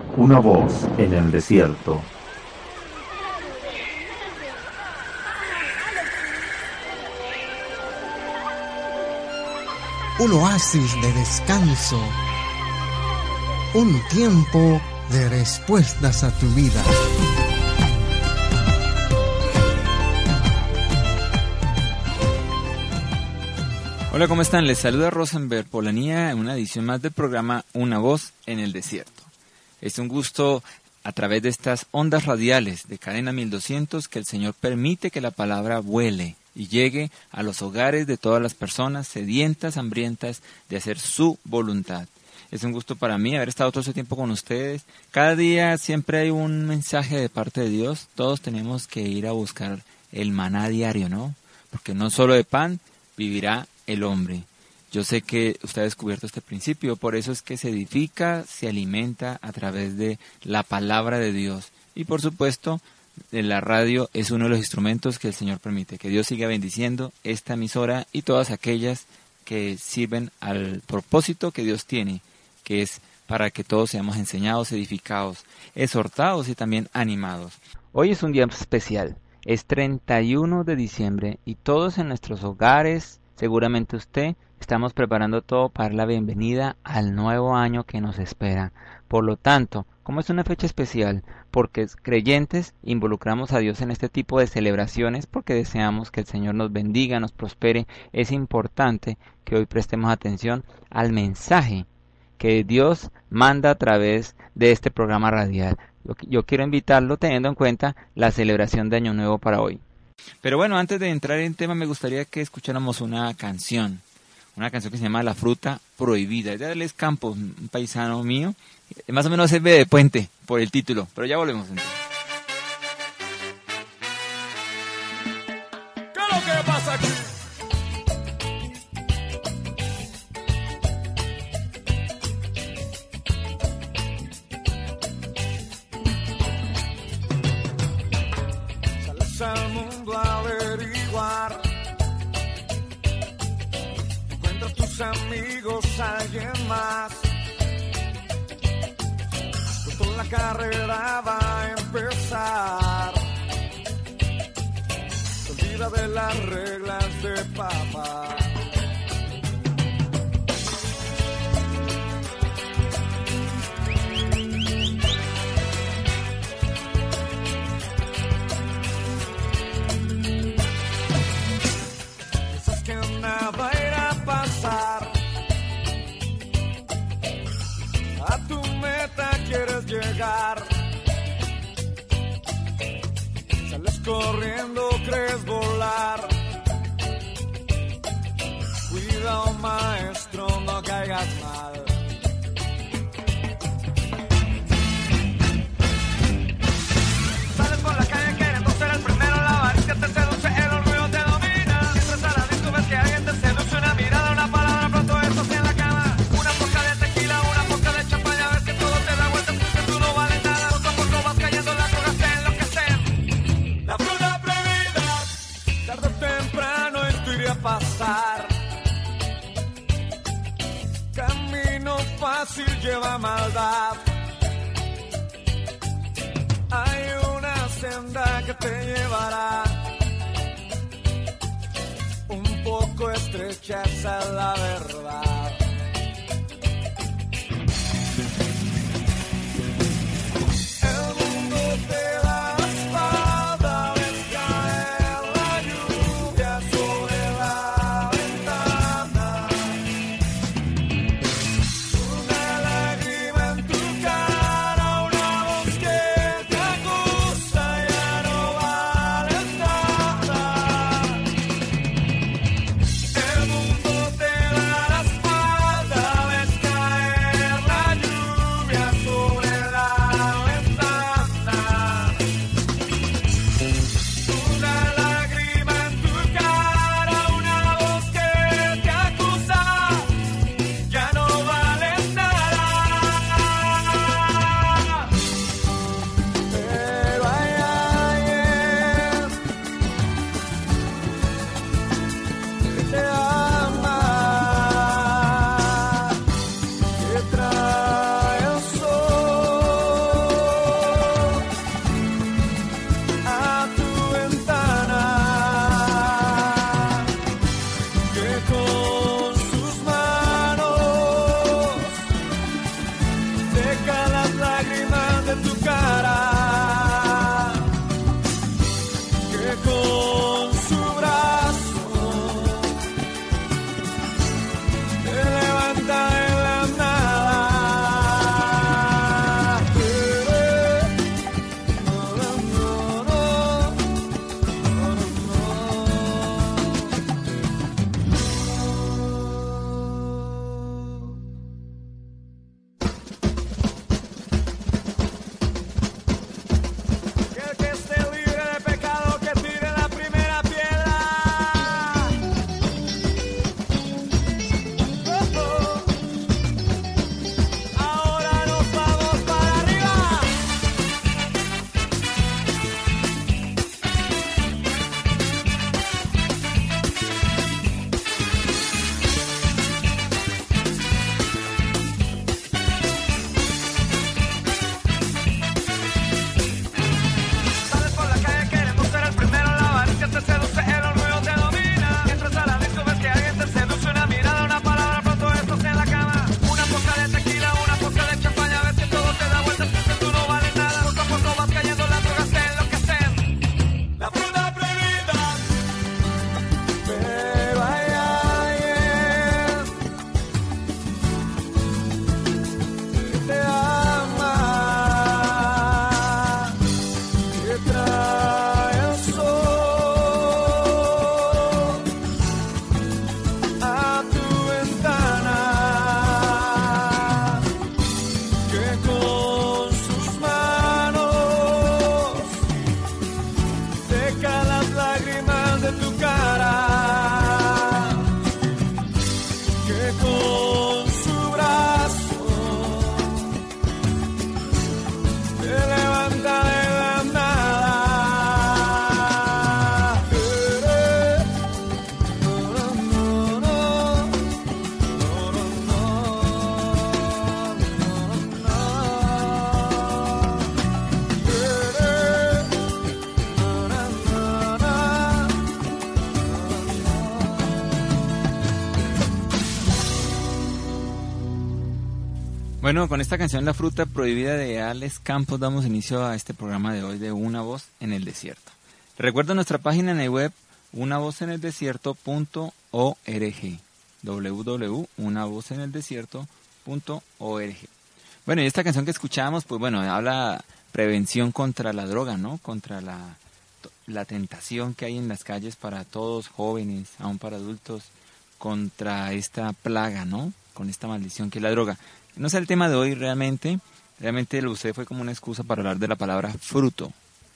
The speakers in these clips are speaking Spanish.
Una voz en el desierto. Un oasis de descanso. Un tiempo de respuestas a tu vida. Hola, ¿cómo están? Les saluda Rosenberg Polanía en una edición más del programa Una voz en el desierto. Es un gusto a través de estas ondas radiales de Cadena 1200 que el Señor permite que la palabra vuele y llegue a los hogares de todas las personas sedientas, hambrientas de hacer su voluntad. Es un gusto para mí haber estado todo ese tiempo con ustedes. Cada día siempre hay un mensaje de parte de Dios. Todos tenemos que ir a buscar el maná diario, ¿no? Porque no solo de pan vivirá el hombre. Yo sé que usted ha descubierto este principio, por eso es que se edifica, se alimenta a través de la palabra de Dios. Y por supuesto, la radio es uno de los instrumentos que el Señor permite. Que Dios siga bendiciendo esta emisora y todas aquellas que sirven al propósito que Dios tiene, que es para que todos seamos enseñados, edificados, exhortados y también animados. Hoy es un día especial, es 31 de diciembre y todos en nuestros hogares, seguramente usted, estamos preparando todo para la bienvenida al nuevo año que nos espera. Por lo tanto, como es una fecha especial, porque creyentes involucramos a Dios en este tipo de celebraciones, porque deseamos que el Señor nos bendiga, nos prospere, es importante que hoy prestemos atención al mensaje que Dios manda a través de este programa radial. Yo quiero invitarlo teniendo en cuenta la celebración de Año Nuevo para hoy. Pero bueno, antes de entrar en tema me gustaría que escucháramos una canción que se llama La Fruta Prohibida. Es de Alex Campos, un paisano mío. Más o menos se ve de puente por el título, pero ya volvemos entonces. ¿Qué es lo que pasa aquí? Sales al mundo a averiguar, encuentras tus amigos, alguien más. Pronto la carrera va a empezar. Se olvida de las reglas de papá. Piensas que nada irá a pasar. A tu meta quieres llegar. Sales corriendo, crees volar. Cuidado, maestro, no caigas mal. Sales por la calle queriendo ser el primero, la avaricia te seduce, el orgullo te domina. Entras a la disco, ves que alguien te seduce, una mirada, una palabra, pronto eso hacia la cama. Una poca de tequila, una poca de champaña, ves que todo te da vueltas porque tú no vales nada. Poco a poco vas cayendo, las drogas te enloquecen. La fruta prohibida, tarde o temprano esto iría a pasar. Camino fácil lleva maldad. Hay una senda que te llevará. Un poco estrecha, esa es la verdad. El mundo te da la espalda, ves caer la lluvia sobre la ventana. Una lágrima en tu cara, una voz que te acusa, ya no vales nada. El mundo te da la espalda. Bueno, con esta canción La fruta prohibida de Alex Campos damos inicio a este programa de hoy de Una voz en el desierto. Recuerda nuestra página en el web unavozeneldesierto.org, www.unavozeneldesierto.org. Bueno, y esta canción que escuchábamos, pues bueno, habla prevención contra la droga, ¿no? Contra la tentación que hay en las calles para todos, jóvenes, aún para adultos, contra esta plaga, ¿no? Con esta maldición que es la droga. No es el tema de hoy realmente lo usé fue como una excusa para hablar de la palabra fruto.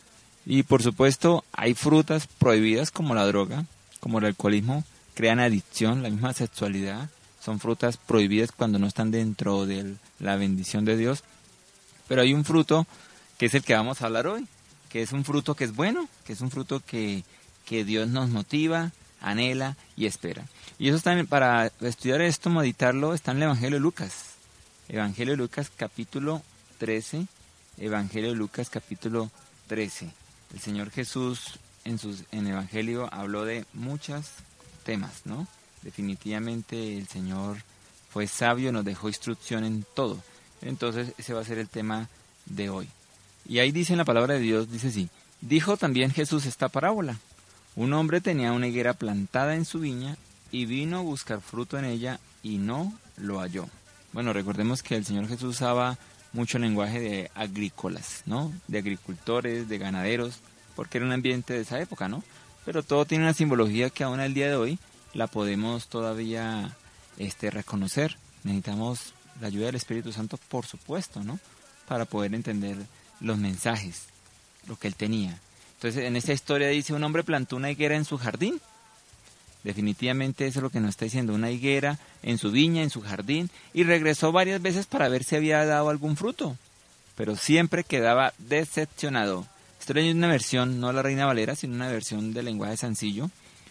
Y por supuesto hay frutas prohibidas como la droga, como el alcoholismo, crean adicción, la misma sexualidad, son frutas prohibidas cuando no están dentro de la bendición de Dios. Pero hay un fruto que es el que vamos a hablar hoy, que es un fruto que es bueno, que es un fruto que Dios nos motiva, anhela y espera. Y eso está para estudiar esto, meditarlo, está en el Evangelio de Lucas. Evangelio de Lucas capítulo 13, Evangelio de Lucas capítulo 13. El Señor Jesús en el Evangelio habló de muchos temas, ¿no? Definitivamente el Señor fue sabio, nos dejó instrucción en todo. Entonces ese va a ser el tema de hoy. Y ahí dice en la palabra de Dios, dice así: dijo también Jesús esta parábola. Un hombre tenía una higuera plantada en su viña y vino a buscar fruto en ella y no lo halló. Bueno, recordemos que el Señor Jesús usaba mucho lenguaje de agrícolas, ¿no? De agricultores, de ganaderos, porque era un ambiente de esa época, ¿no? Pero todo tiene una simbología que aún al día de hoy la podemos todavía reconocer. Necesitamos la ayuda del Espíritu Santo, por supuesto, ¿no? Para poder entender los mensajes, lo que él tenía. Entonces, en esta historia dice, un hombre plantó una higuera en su jardín. Definitivamente eso es lo que nos está diciendo, una higuera en su viña, en su jardín, y regresó varias veces para ver si había dado algún fruto, pero siempre quedaba decepcionado. Esto es una versión, no la Reina Valera, sino una versión del lenguaje sencillo,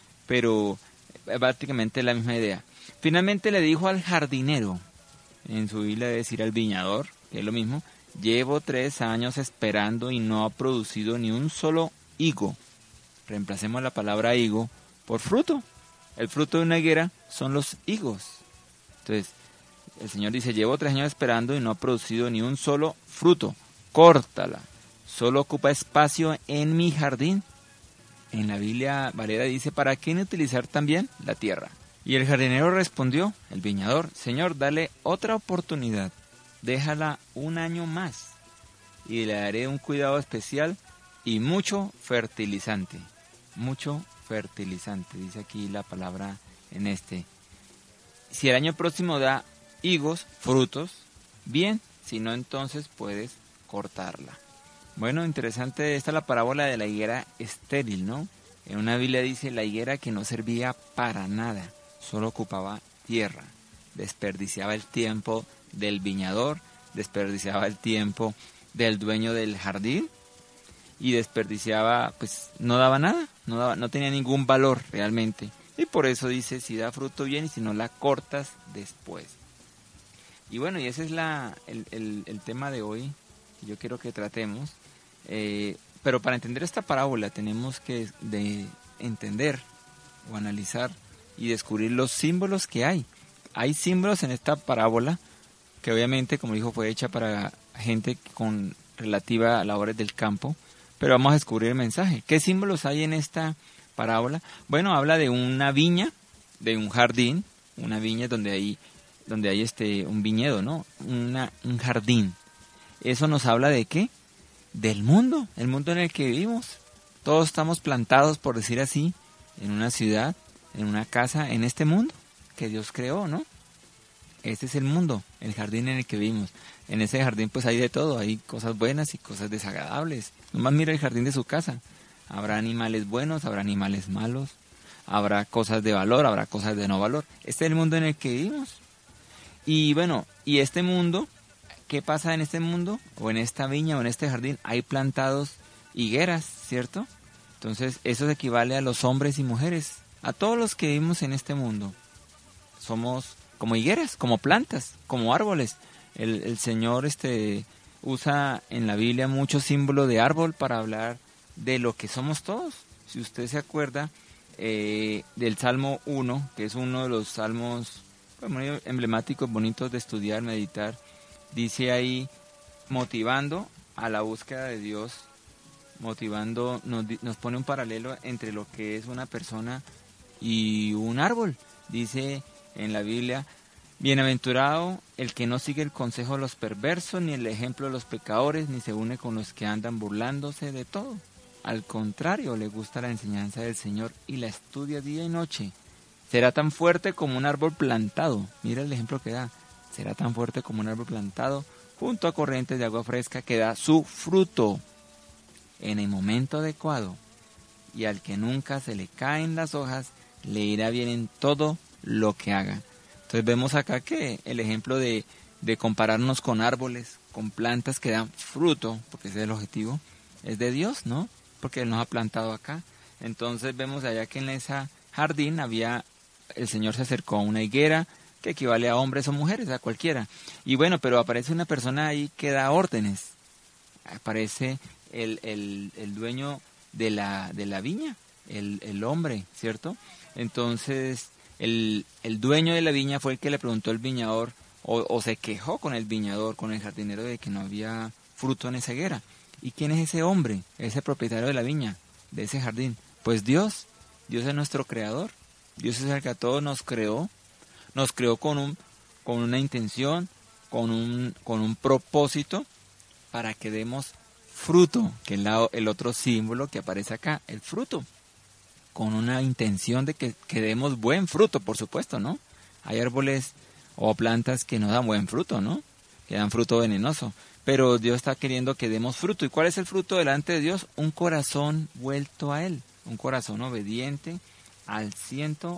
pero prácticamente la misma idea. Finalmente le dijo al jardinero, en su Biblia debe decir al viñador, que es lo mismo, llevo 3 años esperando y no ha producido ni un solo higo. Reemplacemos la palabra higo por fruto. El fruto de una higuera son los higos. Entonces, el Señor dice, llevo 3 años esperando y no ha producido ni un solo fruto. Córtala. Solo ocupa espacio en mi jardín. En la Biblia Valera dice, ¿para qué utilizar también la tierra? Y el jardinero respondió, el viñador, Señor, dale otra oportunidad. Déjala 1 año más. Y le daré un cuidado especial y mucho fertilizante. Mucho fertilizante, dice aquí la palabra en este. Si el año próximo da higos, frutos, bien, si no entonces puedes cortarla. Bueno, interesante, esta es la parábola de la higuera estéril, ¿no? En una Biblia dice la higuera que no servía para nada, solo ocupaba tierra, desperdiciaba el tiempo del viñador, desperdiciaba el tiempo del dueño del jardín, y desperdiciaba, pues no daba nada, no tenía ningún valor realmente. Y por eso dice, si da fruto bien y si no la cortas después. Y bueno, y ese es el tema de hoy que yo quiero que tratemos. Pero para entender esta parábola tenemos que entender o analizar y descubrir los símbolos que hay. Hay símbolos en esta parábola que obviamente, como dijo, fue hecha para gente con relativa a labores del campo. Pero vamos a descubrir el mensaje. ¿Qué símbolos hay en esta parábola? Bueno, habla de una viña, de un jardín, una viña donde hay un viñedo, ¿no? Un jardín. Eso nos habla de ¿qué? Del mundo, el mundo en el que vivimos. Todos estamos plantados, por decir así, en una ciudad, en una casa, en este mundo que Dios creó, ¿no? Este es el mundo, el jardín en el que vivimos. En ese jardín pues hay de todo, hay cosas buenas y cosas desagradables. Nomás mira el jardín de su casa. Habrá animales buenos, habrá animales malos, habrá cosas de valor, habrá cosas de no valor. Este es el mundo en el que vivimos. Y bueno, y este mundo, ¿qué pasa en este mundo? O en esta viña o en este jardín hay plantados higueras, ¿cierto? Entonces eso equivale a los hombres y mujeres, a todos los que vivimos en este mundo. Somos como higueras, como plantas, como árboles. El Señor usa en la Biblia muchos símbolos de árbol para hablar de lo que somos todos. Si usted se acuerda del Salmo 1, que es uno de los salmos muy emblemáticos, bonitos de estudiar, meditar, dice ahí, motivando a la búsqueda de Dios, motivando, nos pone un paralelo entre lo que es una persona y un árbol. Dice en la Biblia, bienaventurado el que no sigue el consejo de los perversos, ni el ejemplo de los pecadores, ni se une con los que andan burlándose de todo. Al contrario, le gusta la enseñanza del Señor y la estudia día y noche. Será tan fuerte como un árbol plantado. Mira el ejemplo que da. Será tan fuerte como un árbol plantado junto a corrientes de agua fresca que da su fruto en el momento adecuado. Y al que nunca se le caen las hojas, le irá bien en todo lo que haga. Entonces vemos acá que el ejemplo de compararnos con árboles, con plantas que dan fruto, porque ese es el objetivo, es de Dios, ¿no? Porque Él nos ha plantado acá. Entonces vemos allá que en ese jardín el Señor se acercó a una higuera que equivale a hombres o mujeres, a cualquiera. Y bueno, pero aparece una persona ahí que da órdenes. Aparece el dueño de la viña, el hombre, ¿cierto? Entonces el dueño de la viña fue el que le preguntó al viñador, o se quejó con el viñador, con el jardinero, de que no había fruto en esa higuera. ¿Y quién es ese hombre, ese propietario de la viña, de ese jardín? Pues Dios. Dios es nuestro creador. Dios es el que a todos nos creó con una intención, con un propósito, para que demos fruto, que es el otro símbolo que aparece acá, el fruto, con una intención de que demos buen fruto, por supuesto, ¿no? Hay árboles o plantas que no dan buen fruto, ¿no? Que dan fruto venenoso, pero Dios está queriendo que demos fruto. ¿Y cuál es el fruto delante de Dios? Un corazón vuelto a Él, un corazón obediente al 100%.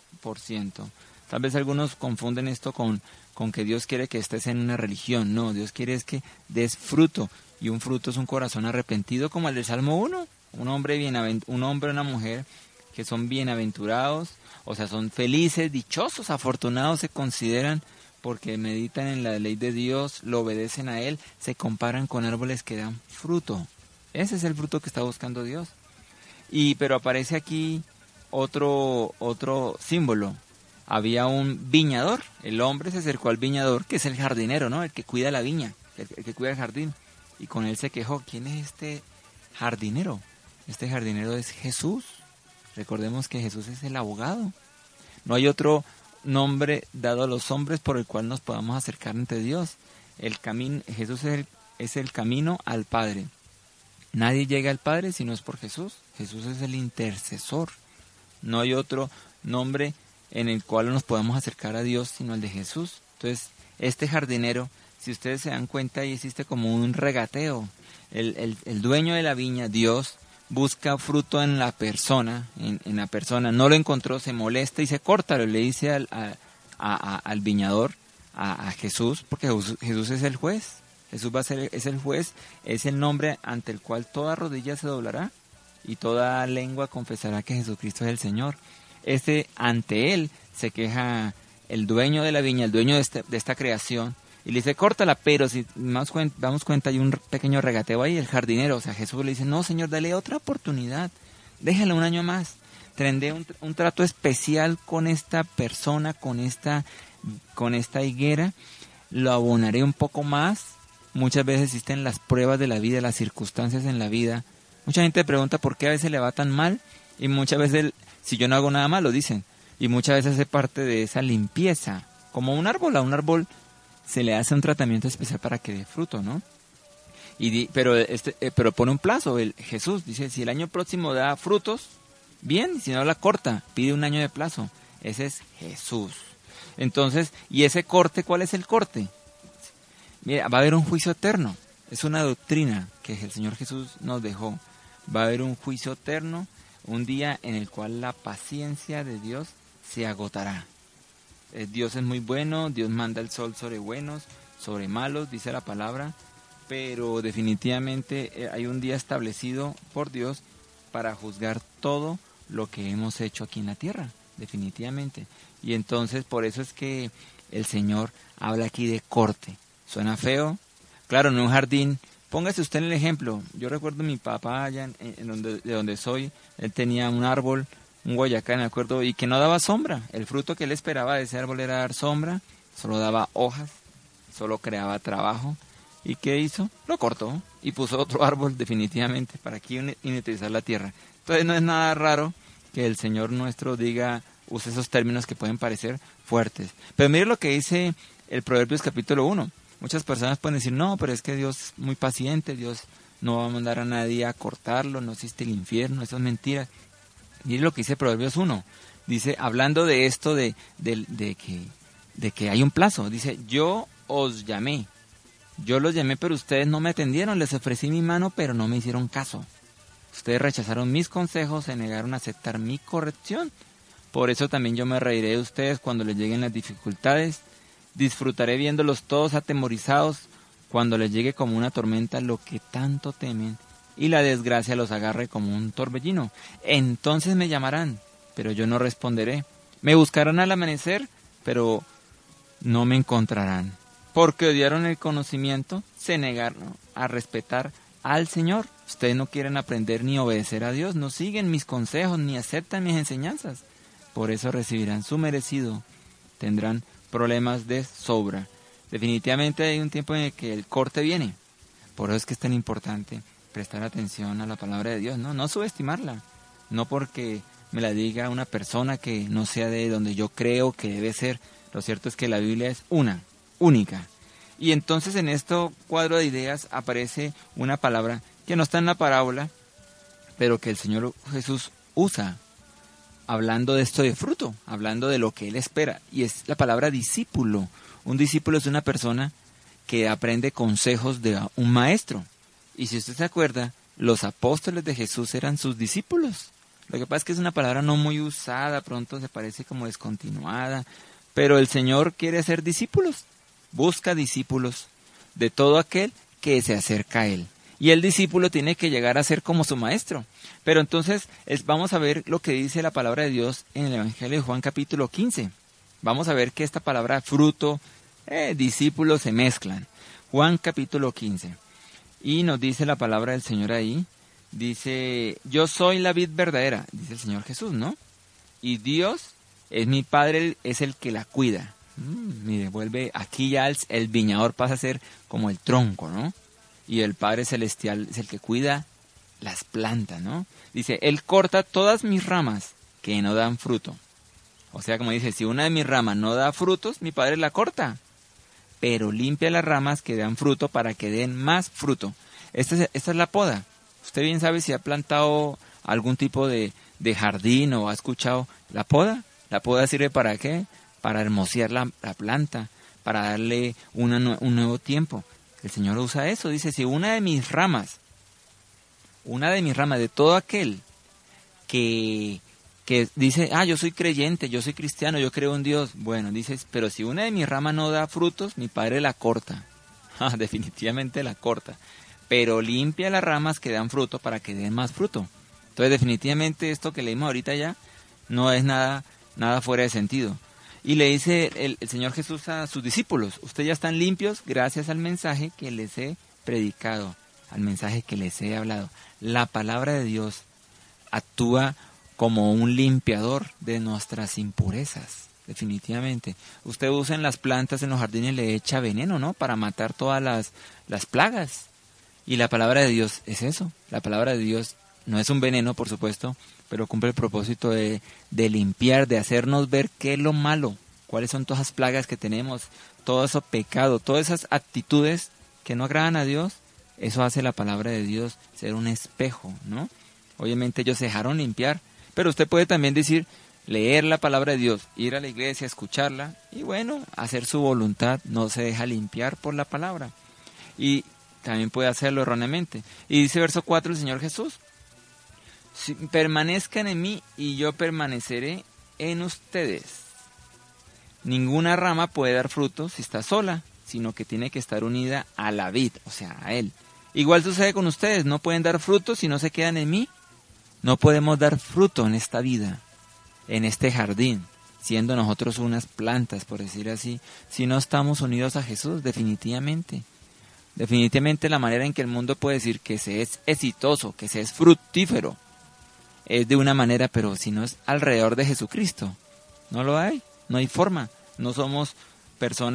Tal vez algunos confunden esto con que Dios quiere que estés en una religión. No, Dios quiere es que des fruto, y un fruto es un corazón arrepentido, como el del Salmo 1. Un hombre o una mujer que son bienaventurados, o sea, son felices, dichosos, afortunados se consideran, porque meditan en la ley de Dios, lo obedecen a Él, se comparan con árboles que dan fruto. Ese es el fruto que está buscando Dios. Pero aparece aquí otro símbolo. Había un viñador, el hombre se acercó al viñador, que es el jardinero, ¿no? El que cuida la viña, el que cuida el jardín. Y con él se quejó. ¿Quién es este jardinero? Este jardinero es Jesús. Recordemos que Jesús es el abogado. No hay otro nombre dado a los hombres por el cual nos podamos acercar ante Dios. Jesús es el camino al Padre. Nadie llega al Padre si no es por Jesús. Jesús es el intercesor. No hay otro nombre en el cual nos podamos acercar a Dios sino el de Jesús. Entonces, este jardinero, si ustedes se dan cuenta, ahí existe como un regateo. El dueño de la viña, Dios, busca fruto en la persona, en la persona. No lo encontró, se molesta y se corta. Le dice al viñador, a Jesús, porque Jesús es el juez. Jesús es el juez, es el nombre ante el cual toda rodilla se doblará y toda lengua confesará que Jesucristo es el Señor. Ante él se queja el dueño de la viña, el dueño de esta creación, y le dice, córtala. Pero si damos cuenta, hay un pequeño regateo ahí. El jardinero, o sea, Jesús le dice, no, Señor, dale otra oportunidad, déjale un año más, tendré un trato especial con esta persona, con esta higuera, lo abonaré un poco más. Muchas veces existen las pruebas de la vida, las circunstancias en la vida. Mucha gente pregunta por qué a veces le va tan mal, y muchas veces, si yo no hago nada malo, dicen, y muchas veces es parte de esa limpieza. Como a un árbol se le hace un tratamiento especial para que dé fruto, ¿no? Pero pone un plazo. Jesús dice, si el año próximo da frutos, bien, si no la corta, pide un año de plazo. Ese es Jesús. Entonces, ¿y ese corte? ¿Cuál es el corte? Mira, va a haber un juicio eterno. Es una doctrina que el Señor Jesús nos dejó. Va a haber un juicio eterno, un día en el cual la paciencia de Dios se agotará. Dios es muy bueno, Dios manda el sol sobre buenos, sobre malos, dice la palabra, pero definitivamente hay un día establecido por Dios para juzgar todo lo que hemos hecho aquí en la tierra, definitivamente. Y entonces por eso es que el Señor habla aquí de corte. Suena feo, claro, en un jardín. Póngase usted en el ejemplo. Yo recuerdo a mi papá allá de donde soy, él tenía un árbol, un guayacán, me acuerdo, y que no daba sombra. El fruto que él esperaba de ese árbol era dar sombra, solo daba hojas, solo creaba trabajo. ¿Y qué hizo? Lo cortó y puso otro árbol definitivamente para aquí inutilizar la tierra. Entonces no es nada raro que el Señor nuestro use esos términos que pueden parecer fuertes. Pero mire lo que dice el Proverbios capítulo 1. Muchas personas pueden decir, no, pero es que Dios es muy paciente, Dios no va a mandar a nadie a cortarlo, no existe el infierno, eso es mentira. Mire lo que dice Proverbios 1. Dice, hablando de esto de que hay un plazo, dice, yo os llamé. Yo los llamé, pero ustedes no me atendieron. Les ofrecí mi mano, pero no me hicieron caso. Ustedes rechazaron mis consejos, se negaron a aceptar mi corrección. Por eso también yo me reiré de ustedes cuando les lleguen las dificultades. Disfrutaré viéndolos todos atemorizados cuando les llegue como una tormenta lo que tanto temen y la desgracia los agarre como un torbellino. Entonces me llamarán, pero yo no responderé. Me buscarán al amanecer, pero no me encontrarán. Porque odiaron el conocimiento, se negaron a respetar al Señor. Ustedes no quieren aprender ni obedecer a Dios, no siguen mis consejos, ni aceptan mis enseñanzas. Por eso recibirán su merecido. Tendrán problemas de sobra. Definitivamente hay un tiempo en el que el corte viene. Por eso es que es tan importante prestar atención a la palabra de Dios, no subestimarla. No porque me la diga una persona que no sea de donde yo creo que debe ser. Lo cierto es que la Biblia es única. Y entonces en este cuadro de ideas aparece una palabra que no está en la parábola, pero que el Señor Jesús usa, hablando de esto de fruto, hablando de lo que Él espera, y es la palabra discípulo. Un discípulo es una persona que aprende consejos de un maestro. Y si usted se acuerda, los apóstoles de Jesús eran sus discípulos. Lo que pasa es que es una palabra no muy usada, pronto se parece como descontinuada, pero el Señor quiere hacer discípulos, busca discípulos de todo aquel que se acerca a Él. Y el discípulo tiene que llegar a ser como su maestro. Pero entonces vamos a ver lo que dice la palabra de Dios en el Evangelio de Juan capítulo 15. Vamos a ver que esta palabra fruto, discípulo se mezclan. Juan capítulo 15. Y nos dice la palabra del Señor ahí. Dice, yo soy la vid verdadera, dice el Señor Jesús, ¿no? Y Dios es mi Padre, es el que la cuida. Mire, vuelve, aquí ya el viñador pasa a ser como el tronco, ¿no? Y el Padre Celestial es el que cuida las plantas, ¿no? Dice, Él corta todas mis ramas que no dan fruto. O sea, como dice, si una de mis ramas no da frutos, mi Padre la corta. Pero limpia las ramas que dan fruto para que den más fruto. Esta es la poda. Usted bien sabe si ha plantado algún tipo de jardín o ha escuchado la poda. ¿La poda sirve para qué? Para hermosear la planta, para darle un nuevo tiempo. El Señor usa eso. Dice, si una de mis ramas, de todo aquel que dice, yo soy creyente, yo soy cristiano, yo creo en Dios. Bueno, dice, pero si una de mis ramas no da frutos, mi Padre la corta. Definitivamente la corta. Pero limpia las ramas que dan fruto para que den más fruto. Entonces, definitivamente esto que leímos ahorita ya no es nada fuera de sentido. Y le dice el Señor Jesús a sus discípulos, ustedes ya están limpios gracias al mensaje que les he predicado, al mensaje que les he hablado. La palabra de Dios actúa como un limpiador de nuestras impurezas, definitivamente. Usted usa en las plantas, en los jardines, le echa veneno, ¿no? Para matar todas las plagas. Y la palabra de Dios es eso. La palabra de Dios no es un veneno, por supuesto, pero cumple el propósito de limpiar, de hacernos ver qué es lo malo, cuáles son todas las plagas que tenemos, todo eso pecado, todas esas actitudes que no agradan a Dios. Eso hace la palabra de Dios ser un espejo, ¿no? Obviamente ellos se dejaron limpiar, pero usted puede también decir, leer la palabra de Dios, ir a la iglesia, escucharla, y bueno, hacer su voluntad, no se deja limpiar por la palabra. Y también puede hacerlo erróneamente. Y dice verso 4 el Señor Jesús, permanezcan en mí y yo permaneceré en ustedes. Ninguna rama puede dar fruto si está sola, sino que tiene que estar unida a la vid, o sea, a Él. Igual sucede con ustedes, no pueden dar fruto si no se quedan en mí. No podemos dar fruto en esta vida, en este jardín, siendo nosotros unas plantas, por decir así, si no estamos unidos a Jesús, definitivamente. Definitivamente la manera en que el mundo puede decir que se es exitoso, que se es fructífero, es de una manera, pero si no es alrededor de Jesucristo, no lo hay, no hay forma. No somos personas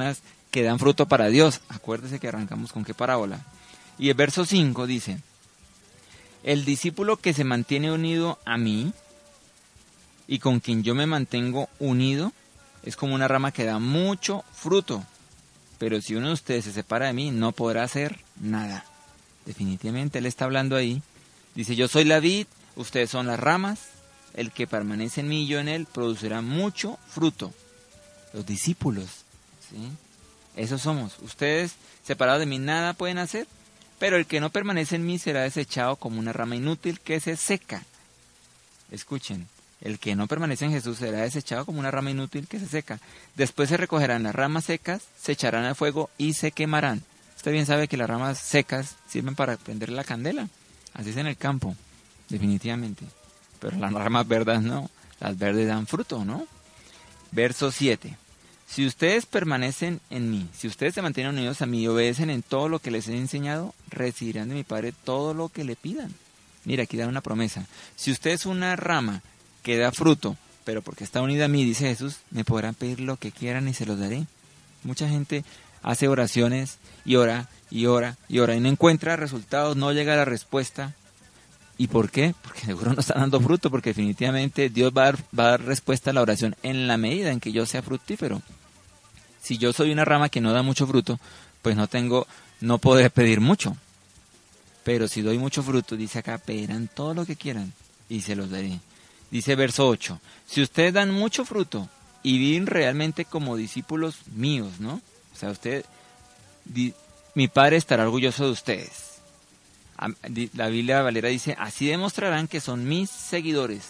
que dan fruto para Dios. Acuérdese que arrancamos con qué parábola. Y el verso 5 dice, el discípulo que se mantiene unido a mí y con quien yo me mantengo unido es como una rama que da mucho fruto. Pero si uno de ustedes se separa de mí, no podrá hacer nada. Definitivamente él está hablando ahí. Dice, yo soy la vid, ustedes son las ramas. El que permanece en mí y yo en él producirá mucho fruto. Los discípulos, ¿sí? Esos somos. Ustedes separados de mí nada pueden hacer. Pero el que no permanece en mí será desechado como una rama inútil que se seca. Escuchen, el que no permanece en Jesús será desechado como una rama inútil que se seca. Después se recogerán las ramas secas, se echarán al fuego y se quemarán. Usted bien sabe que las ramas secas sirven para prender la candela. Así es en el campo, definitivamente. Pero las ramas verdes no. Las verdes dan fruto, ¿no? Verso 7. Si ustedes permanecen en mí, si ustedes se mantienen unidos a mí y obedecen en todo lo que les he enseñado, recibirán de mi Padre todo lo que le pidan. Mira, aquí da una promesa. Si usted es una rama que da fruto, pero porque está unida a mí, dice Jesús, me podrán pedir lo que quieran y se los daré. Mucha gente hace oraciones y ora y ora y ora y no encuentra resultados, no llega a la respuesta. ¿Y por qué? Porque seguro no está dando fruto, porque definitivamente Dios va a dar respuesta a la oración en la medida en que yo sea fructífero. Si yo soy una rama que no da mucho fruto, pues no podré pedir mucho. Pero si doy mucho fruto, dice acá, pedirán todo lo que quieran y se los daré. Dice verso 8, si ustedes dan mucho fruto y viven realmente como discípulos míos, ¿no? O sea, mi Padre estará orgulloso de ustedes. La Biblia Valera dice, así demostrarán que son mis seguidores,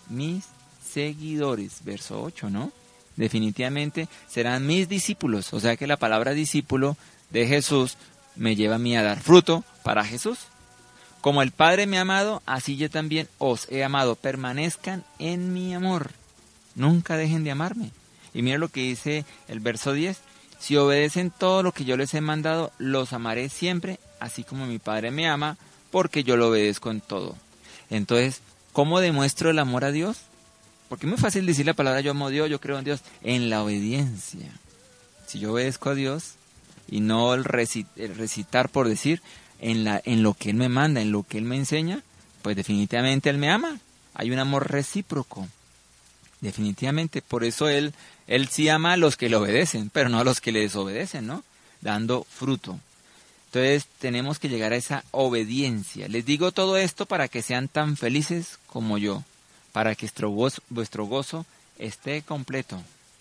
verso 8, ¿no? Definitivamente serán mis discípulos, o sea que la palabra discípulo de Jesús me lleva a mí a dar fruto para Jesús. Como el Padre me ha amado, así yo también os he amado, permanezcan en mi amor, nunca dejen de amarme. Y mira lo que dice el verso 10, si obedecen todo lo que yo les he mandado, los amaré siempre, así como mi Padre me ama, porque yo lo obedezco en todo. Entonces, ¿cómo demuestro el amor a Dios? Porque es muy fácil decir la palabra yo amo a Dios, yo creo en Dios, en la obediencia. Si yo obedezco a Dios y no el recitar por decir, en lo que Él me manda, en lo que Él me enseña, pues definitivamente Él me ama. Hay un amor recíproco. Definitivamente, por eso Él sí ama a los que le obedecen, pero no a los que le desobedecen, ¿no? Dando fruto. Entonces tenemos que llegar a esa obediencia. Les digo todo esto para que sean tan felices como yo, para que vuestro gozo esté completo,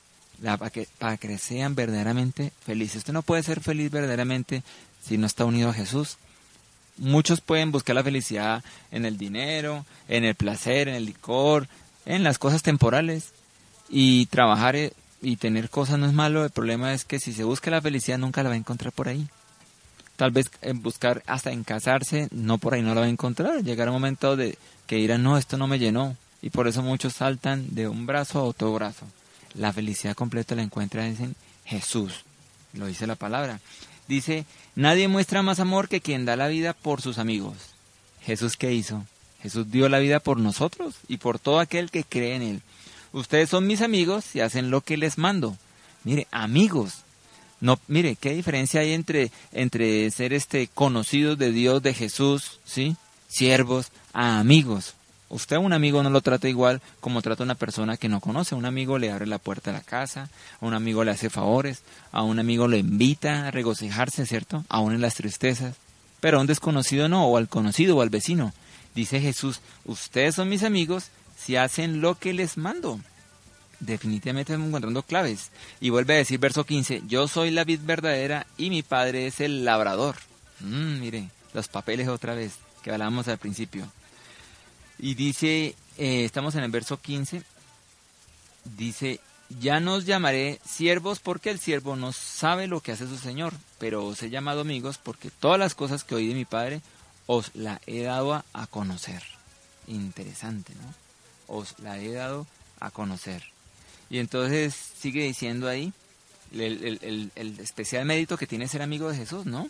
para que sean verdaderamente felices. Usted no puede ser feliz verdaderamente si no está unido a Jesús. Muchos pueden buscar la felicidad en el dinero, en el placer, en el licor, en las cosas temporales. Y trabajar y tener cosas no es malo. El problema es que si se busca la felicidad nunca la va a encontrar por ahí. Tal vez buscar hasta en casarse, no por ahí no la va a encontrar. Llegará un momento de que dirán, no, esto no me llenó. Y por eso muchos saltan de un brazo a otro brazo. La felicidad completa la encuentran en Jesús. Lo dice la palabra. Dice, nadie muestra más amor que quien da la vida por sus amigos. ¿Jesús qué hizo? Jesús dio la vida por nosotros y por todo aquel que cree en Él. Ustedes son mis amigos y hacen lo que les mando. Mire, amigos. No, mire, qué diferencia hay entre ser conocidos de Dios, de Jesús, ¿sí? Siervos, a amigos. Usted a un amigo no lo trata igual como trata a una persona que no conoce. A un amigo le abre la puerta de la casa, a un amigo le hace favores, a un amigo le invita a regocijarse, ¿cierto? Aún en las tristezas. Pero a un desconocido no, o al conocido o al vecino. Dice Jesús, ustedes son mis amigos si hacen lo que les mando. Definitivamente estamos encontrando claves. Y vuelve a decir verso 15, yo soy la vid verdadera y mi Padre es el labrador. Mire, los papeles otra vez que hablábamos al principio. Y dice, estamos en el verso 15, dice, ya no os llamaré siervos porque el siervo no sabe lo que hace su Señor, pero os he llamado amigos porque todas las cosas que oí de mi Padre os la he dado a conocer. Interesante, ¿no? Os la he dado a conocer. Y entonces sigue diciendo ahí el especial mérito que tiene ser amigo de Jesús, ¿no?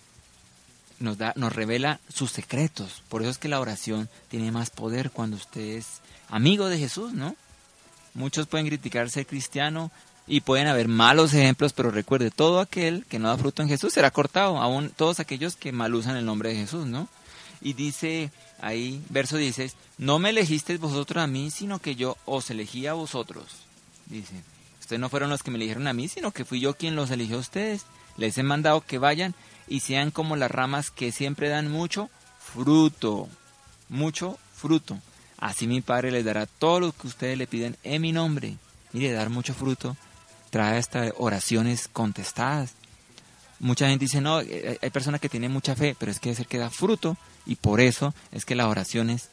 Nos revela sus secretos. Por eso es que la oración tiene más poder cuando usted es amigo de Jesús, ¿no? Muchos pueden criticar ser cristiano Y pueden haber malos ejemplos, pero recuerde, todo aquel que no da fruto en Jesús será cortado, aún todos aquellos que mal usan el nombre de Jesús, ¿no? Y dice ahí, verso 16, no me elegisteis vosotros a mí, sino que yo os elegí a vosotros. Dice, ustedes no fueron los que me eligieron a mí, sino que fui yo quien los eligió a ustedes. Les he mandado que vayan y sean como las ramas que siempre dan mucho fruto. Mucho fruto. Así mi Padre les dará todo lo que ustedes le piden en mi nombre. Mire, dar mucho fruto trae hasta oraciones contestadas. Mucha gente dice, no, hay personas que tienen mucha fe, pero es que es el que da fruto, y por eso es que las oraciones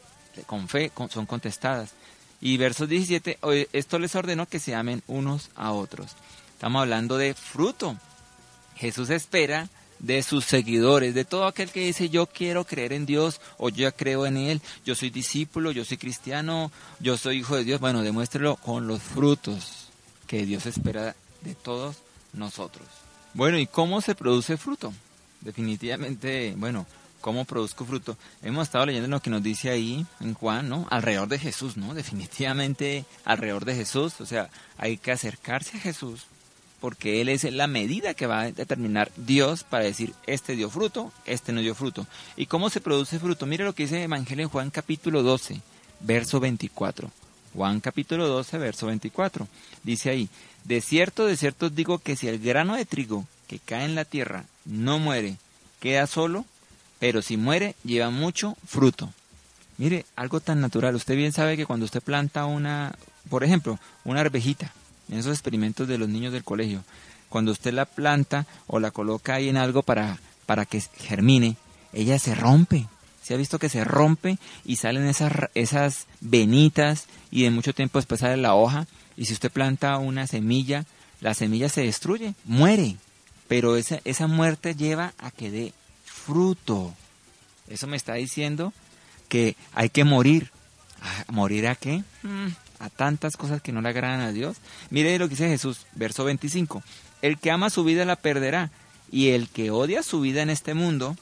con fe son contestadas. Y verso 17, esto les ordenó que se amen unos a otros. Estamos hablando de fruto. Jesús espera de sus seguidores, de todo aquel que dice yo quiero creer en Dios, o yo ya creo en Él, yo soy discípulo, yo soy cristiano, yo soy hijo de Dios. Bueno, demuéstrelo con los frutos que Dios espera de todos nosotros. Bueno, ¿y cómo se produce fruto? Definitivamente, bueno, ¿cómo produzco fruto? Hemos estado leyendo lo que nos dice ahí en Juan, ¿no? Alrededor de Jesús, ¿no? Definitivamente alrededor de Jesús, o sea, hay que acercarse a Jesús, porque Él es la medida que va a determinar Dios para decir, este dio fruto, este no dio fruto. ¿Y cómo se produce fruto? Mire lo que dice el Evangelio en Juan capítulo 12, verso 24. Juan capítulo 12, verso 24. Dice ahí, de cierto os digo que si el grano de trigo que cae en la tierra no muere, queda solo, pero si muere, lleva mucho fruto. Mire, algo tan natural. Usted bien sabe que cuando usted planta por ejemplo, una arvejita, en esos experimentos de los niños del colegio, cuando usted la planta o la coloca ahí en algo para que germine, ella se rompe. ¿Se ha visto que se rompe y salen esas venitas y de mucho tiempo después sale la hoja? Y si usted planta una semilla, la semilla se destruye, muere. Pero esa muerte lleva a que dé fruto. Eso me está diciendo que hay que morir. ¿Morir a qué? A tantas cosas que no le agradan a Dios. Mire lo que dice Jesús, verso 25. El que ama su vida la perderá, y el que odia su vida en este mundo,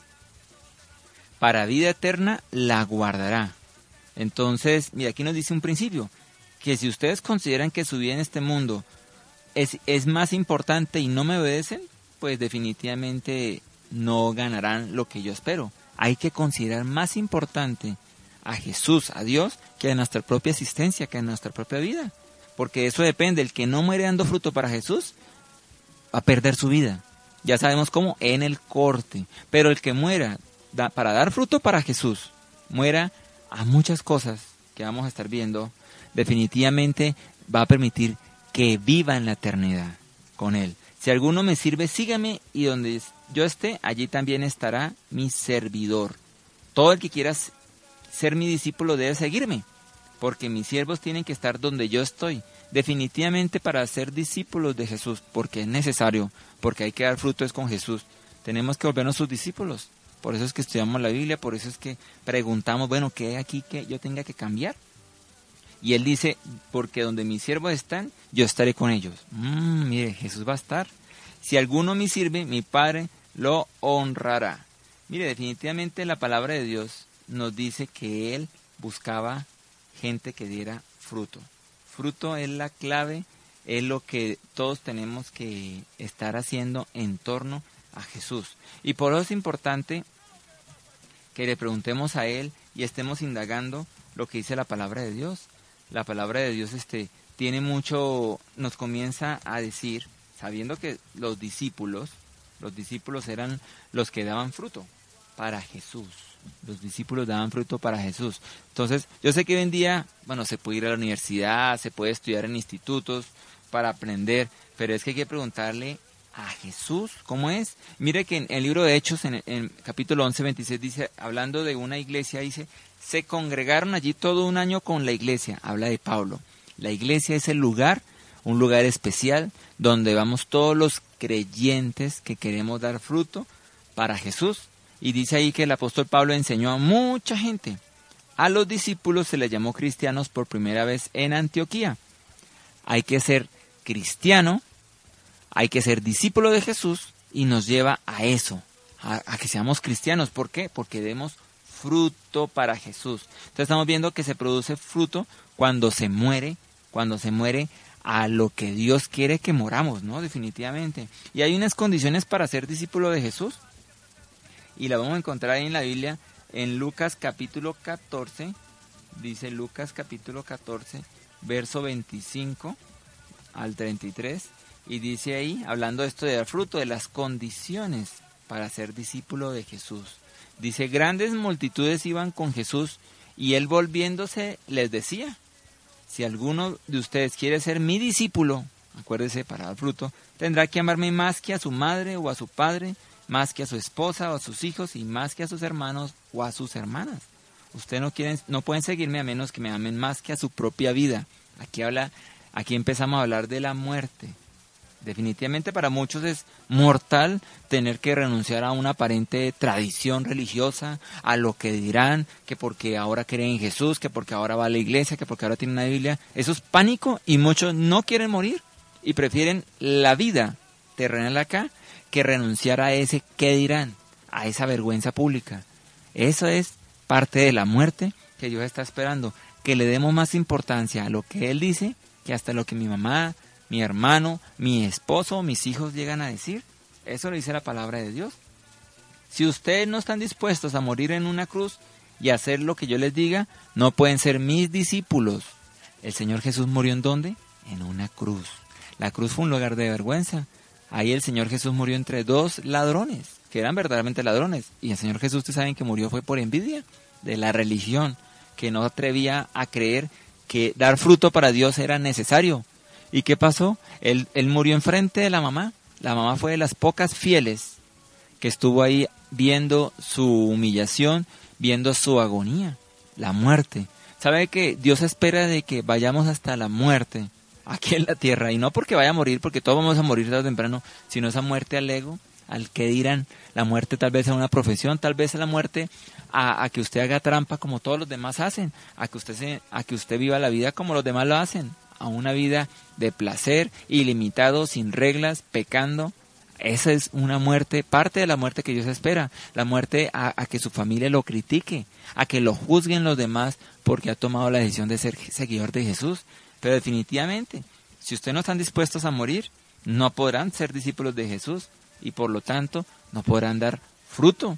para vida eterna la guardará. Entonces, mira, aquí nos dice un principio, que si ustedes consideran que su vida en este mundo es más importante y no me obedecen, pues definitivamente no ganarán lo que yo espero. Hay que considerar más importante a Jesús, a Dios, que a nuestra propia existencia, que a nuestra propia vida. Porque eso depende, el que no muere dando fruto para Jesús, va a perder su vida. Ya sabemos cómo, en el corte. Pero el que muera para dar fruto para Jesús, muera a muchas cosas que vamos a estar viendo, definitivamente va a permitir que viva en la eternidad con Él. Si alguno me sirve, sígame, y donde yo esté, allí también estará mi servidor. Todo el que quiera ser mi discípulo debe seguirme, porque mis siervos tienen que estar donde yo estoy. Definitivamente para ser discípulos de Jesús, porque es necesario, porque hay que dar fruto es con Jesús. Tenemos que volvernos sus discípulos. Por eso es que estudiamos la Biblia, por eso es que preguntamos, bueno, ¿qué hay aquí que yo tenga que cambiar? Y Él dice, porque donde mis siervos están, yo estaré con ellos. Mire, Jesús va a estar. Si alguno me sirve, mi Padre lo honrará. Mire, definitivamente la palabra de Dios nos dice que Él buscaba gente que diera fruto. Fruto es la clave, es lo que todos tenemos que estar haciendo en torno a Jesús. Y por eso es importante que le preguntemos a Él y estemos indagando lo que dice la palabra de Dios. La palabra de Dios tiene mucho, nos comienza a decir, sabiendo que los discípulos eran los que daban fruto para Jesús. Los discípulos daban fruto para Jesús. Entonces, yo sé que hoy en día, bueno, se puede ir a la universidad, se puede estudiar en institutos para aprender, pero es que hay que preguntarle a Jesús, ¿cómo es? Mire que en el libro de Hechos, en capítulo 11, 26, dice, hablando de una iglesia, dice, se congregaron allí todo un año con la iglesia, habla de Pablo. La iglesia es el lugar, un lugar especial, donde vamos todos los creyentes que queremos dar fruto para Jesús. Y dice ahí que el apóstol Pablo enseñó a mucha gente. A los discípulos se les llamó cristianos por primera vez en Antioquía. Hay que ser cristiano, hay que ser discípulo de Jesús, y nos lleva a eso, a que seamos cristianos. ¿Por qué? Porque demos fruto para Jesús. Entonces estamos viendo que se produce fruto cuando se muere a lo que Dios quiere que moramos, ¿no? Definitivamente. Y hay unas condiciones para ser discípulo de Jesús, y la vamos a encontrar ahí en la Biblia, en Lucas capítulo 14, dice Lucas capítulo 14, verso 25 al 33, y dice ahí, hablando de esto de dar fruto, de las condiciones para ser discípulo de Jesús. Dice, grandes multitudes iban con Jesús, y él volviéndose les decía, si alguno de ustedes quiere ser mi discípulo, acuérdese, para dar fruto, tendrá que amarme más que a su madre o a su padre, más que a su esposa o a sus hijos, y más que a sus hermanos o a sus hermanas. Ustedes no pueden seguirme a menos que me amen más que a su propia vida. Aquí empezamos a hablar de la muerte. Definitivamente para muchos es mortal tener que renunciar a una aparente tradición religiosa, a lo que dirán, que porque ahora creen en Jesús, que porque ahora va a la iglesia, que porque ahora tienen una Biblia. Eso es pánico, y muchos no quieren morir y prefieren la vida terrenal acá que renunciar a ese qué dirán, a esa vergüenza pública. Eso es parte de la muerte que Dios está esperando, que le demos más importancia a lo que Él dice que hasta lo que mi mamá, mi hermano, mi esposo, mis hijos llegan a decir. Eso lo dice la palabra de Dios. Si ustedes no están dispuestos a morir en una cruz y hacer lo que yo les diga, no pueden ser mis discípulos. El Señor Jesús murió ¿en dónde? En una cruz. La cruz fue un lugar de vergüenza. Ahí el Señor Jesús murió entre dos ladrones, que eran verdaderamente ladrones. Y el Señor Jesús, ustedes saben que murió fue por envidia de la religión, que no atrevía a creer que dar fruto para Dios era necesario. ¿Y qué pasó? Él murió enfrente de la mamá. La mamá fue de las pocas fieles que estuvo ahí viendo su humillación, viendo su agonía, la muerte. ¿Sabe que Dios espera de que vayamos hasta la muerte aquí en la tierra? Y no porque vaya a morir, porque todos vamos a morir tarde o temprano, sino esa muerte al ego, al que dirán, la muerte tal vez a una profesión, tal vez a la muerte a que usted haga trampa como todos los demás hacen, a que usted viva la vida como los demás lo hacen, a una vida de placer ilimitado, sin reglas, pecando. Esa es una muerte, parte de la muerte que Dios espera, la muerte a que su familia lo critique, a que lo juzguen los demás porque ha tomado la decisión de ser seguidor de Jesús. Pero definitivamente, si ustedes no están dispuestos a morir, no podrán ser discípulos de Jesús y por lo tanto no podrán dar fruto.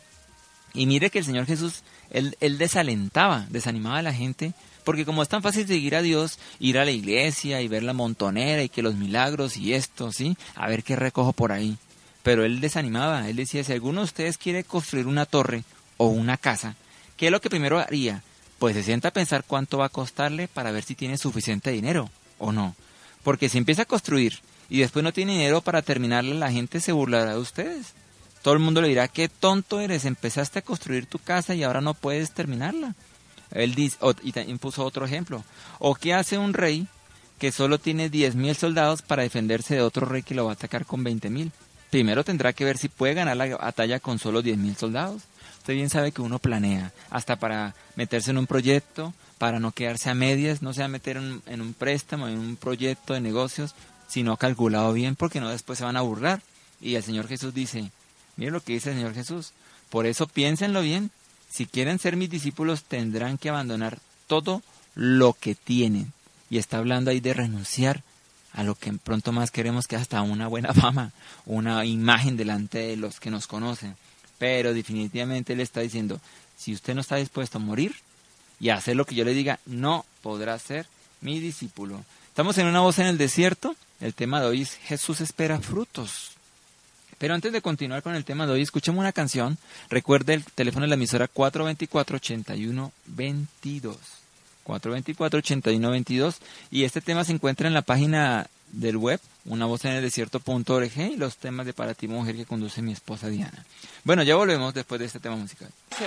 Y mire que el Señor Jesús, él desanimaba a la gente, porque como es tan fácil seguir a Dios, ir a la iglesia y ver la montonera y que los milagros y esto, ¿sí? A ver qué recojo por ahí. Pero él desanimaba, él decía, si alguno de ustedes quiere construir una torre o una casa, ¿qué es lo que primero haría? Pues se sienta a pensar cuánto va a costarle para ver si tiene suficiente dinero o no. Porque si empieza a construir y después no tiene dinero para terminarla, la gente se burlará de ustedes. Todo el mundo le dirá, qué tonto eres, empezaste a construir tu casa y ahora no puedes terminarla. Él dice, y también puso otro ejemplo. ¿O qué hace un rey que solo tiene 10,000 soldados para defenderse de otro rey que lo va a atacar con 20,000? Primero tendrá que ver si puede ganar la batalla con solo 10,000 soldados. Usted bien sabe que uno planea, hasta para meterse en un proyecto, para no quedarse a medias, no se va a meter en un préstamo, en un proyecto de negocios, sino calculado bien, porque no después se van a burlar. Y el Señor Jesús dice, mire lo que dice el Señor Jesús, por eso piénsenlo bien, si quieren ser mis discípulos tendrán que abandonar todo lo que tienen. Y está hablando ahí de renunciar a lo que pronto más queremos, que hasta una buena fama, una imagen delante de los que nos conocen. Pero definitivamente Él está diciendo, si usted no está dispuesto a morir y a hacer lo que yo le diga, no podrá ser mi discípulo. Estamos en Una Voz en el Desierto. El tema de hoy es Jesús espera frutos. Pero antes de continuar con el tema de hoy, escuchemos una canción. Recuerde el teléfono de la emisora 424-8122. 424-8122. Y este tema se encuentra en la página del web, unavozeneldesierto.org, y los temas de Para ti Mujer que conduce mi esposa Diana. Bueno, ya volvemos después de este tema musical. Sí.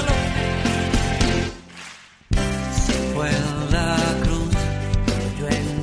Fue en la cruz, yo en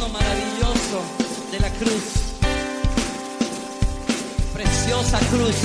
icono maravilloso de la cruz. Preciosa cruz.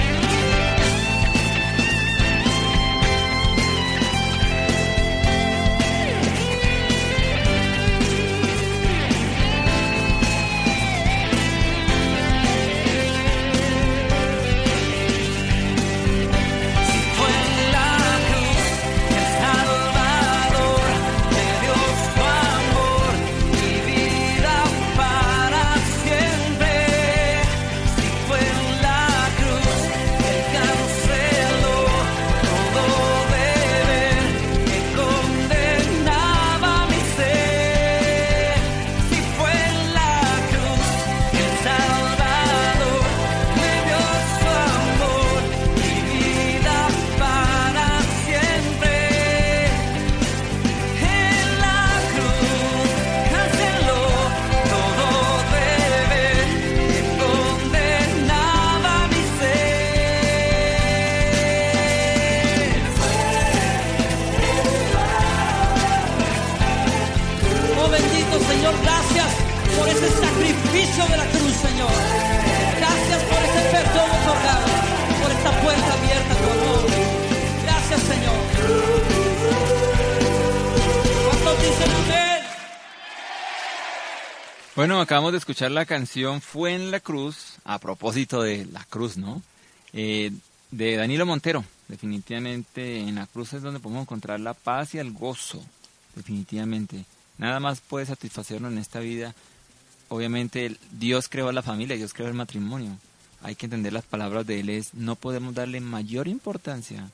Señor, gracias por ese sacrificio de la cruz, Señor. Gracias por ese perdón otorgado, por esta puerta abierta a tu amor. Gracias, Señor. ¿Cuántos dicen amén? Bueno, acabamos de escuchar la canción Fue en la Cruz, a propósito de la cruz, ¿no? De Danilo Montero. Definitivamente en la cruz es donde podemos encontrar la paz y el gozo, definitivamente. Nada más puede satisfacernos en esta vida. Obviamente Dios creó la familia, Dios creó el matrimonio. Hay que entender las palabras de Él, no podemos darle mayor importancia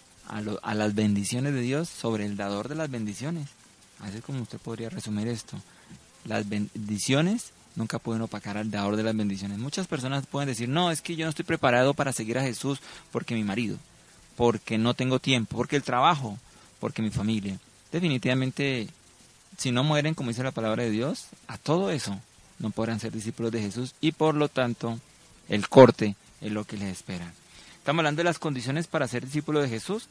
a las bendiciones de Dios sobre el dador de las bendiciones. Así es como usted podría resumir esto. Las bendiciones nunca pueden opacar al dador de las bendiciones. Muchas personas pueden decir, no, es que yo no estoy preparado para seguir a Jesús porque mi marido, porque no tengo tiempo, porque el trabajo, porque mi familia. Definitivamente, si no mueren, como dice la palabra de Dios, a todo eso no podrán ser discípulos de Jesús y por lo tanto el corte es lo que les espera. Estamos hablando de las condiciones para ser discípulo de Jesús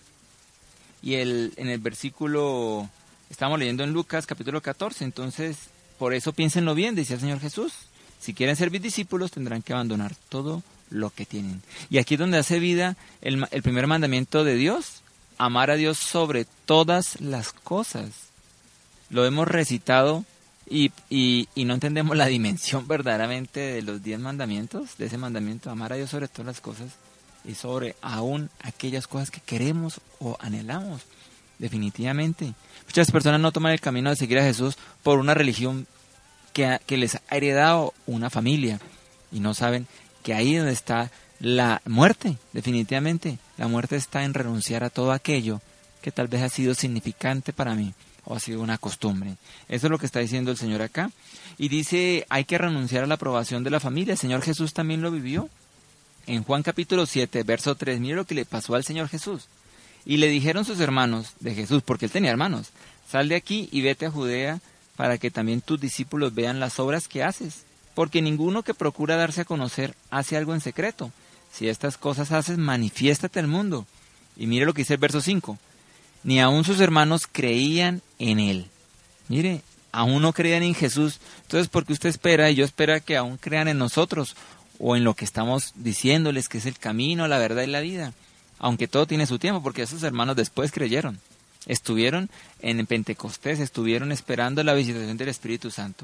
y en el versículo, estamos leyendo en Lucas capítulo 14, entonces por eso piénsenlo bien, decía el Señor Jesús. Si quieren ser mis discípulos tendrán que abandonar todo lo que tienen. Y aquí es donde hace vida el primer mandamiento de Dios, amar a Dios sobre todas las cosas. Lo hemos recitado y no entendemos la dimensión verdaderamente de los 10 mandamientos, de ese mandamiento, amar a Dios sobre todas las cosas y sobre aún aquellas cosas que queremos o anhelamos. Definitivamente. Muchas personas no toman el camino de seguir a Jesús por una religión que les ha heredado una familia y no saben que ahí donde está la muerte, definitivamente. La muerte está en renunciar a todo aquello que tal vez ha sido significante para mí o ha sido una costumbre. Eso es lo que está diciendo el Señor acá. Y dice, hay que renunciar a la aprobación de la familia. El Señor Jesús también lo vivió. En Juan capítulo 7, verso 3, mire lo que le pasó al Señor Jesús. Y le dijeron sus hermanos de Jesús, porque él tenía hermanos, sal de aquí y vete a Judea para que también tus discípulos vean las obras que haces. Porque ninguno que procura darse a conocer hace algo en secreto. Si estas cosas haces, manifiéstate al mundo. Y mire lo que dice el verso 5. Ni aun sus hermanos creían en él. Mire, aún no creían en Jesús. Entonces, ¿por qué usted espera y yo espero que aún crean en nosotros? O en lo que estamos diciéndoles que es el camino, la verdad y la vida. Aunque todo tiene su tiempo, porque esos hermanos después creyeron. Estuvieron en Pentecostés, estuvieron esperando la visitación del Espíritu Santo.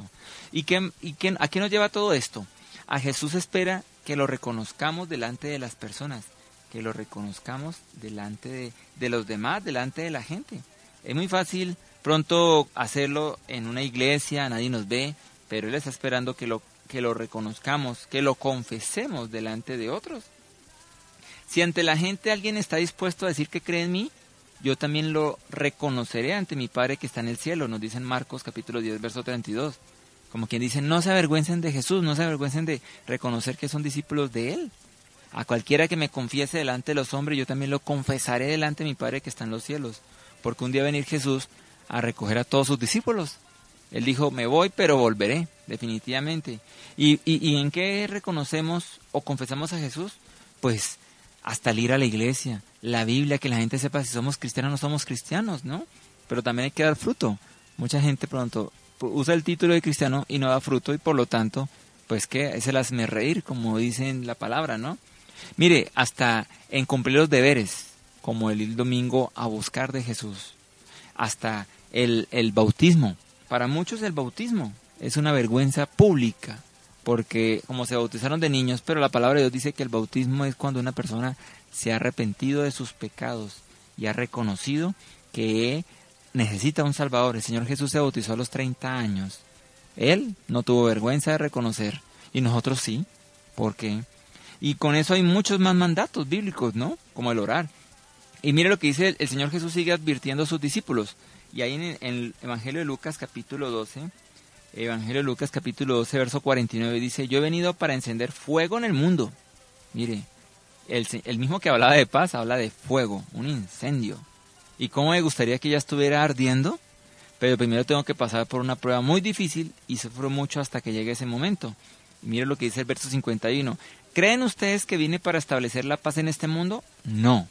¿A qué nos lleva todo esto? A Jesús espera que lo reconozcamos delante de las personas, que lo reconozcamos delante de los demás, delante de la gente. Es muy fácil pronto hacerlo en una iglesia, nadie nos ve, pero Él está esperando que lo reconozcamos, que lo confesemos delante de otros. Si ante la gente alguien está dispuesto a decir que cree en mí, yo también lo reconoceré ante mi Padre que está en el cielo, nos dice en Marcos capítulo 10, verso 32. Como quien dice, no se avergüencen de Jesús, no se avergüencen de reconocer que son discípulos de Él. A cualquiera que me confiese delante de los hombres, yo también lo confesaré delante de mi Padre que está en los cielos. Porque un día va a venir Jesús a recoger a todos sus discípulos. Él dijo, me voy, pero volveré, definitivamente. ¿Y en qué reconocemos o confesamos a Jesús? Pues hasta el ir a la iglesia, la Biblia, que la gente sepa si somos cristianos o no somos cristianos, ¿no? Pero también hay que dar fruto. Mucha gente pronto usa el título de cristiano y no da fruto, y por lo tanto, pues que es el hazme reír, como dicen la palabra, ¿no? Mire, hasta en cumplir los deberes, como el ir domingo a buscar de Jesús, hasta el bautismo. Para muchos el bautismo es una vergüenza pública, porque como se bautizaron de niños, pero la palabra de Dios dice que el bautismo es cuando una persona se ha arrepentido de sus pecados y ha reconocido que necesita un Salvador. El Señor Jesús se bautizó a los 30 años. Él no tuvo vergüenza de reconocer, y nosotros sí. ¿Por qué? Y con eso hay muchos más mandatos bíblicos, ¿no? Como el orar. Y mire lo que dice el Señor Jesús, sigue advirtiendo a sus discípulos. Y ahí en el Evangelio de Lucas capítulo 12, verso 49, dice: yo he venido para encender fuego en el mundo. Mire, el mismo que hablaba de paz, habla de fuego, un incendio. ¿Y cómo me gustaría que ya estuviera ardiendo? Pero primero tengo que pasar por una prueba muy difícil y sufro mucho hasta que llegue ese momento. Y mire lo que dice el verso 51. ¿Creen ustedes que vine para establecer la paz en este mundo? No.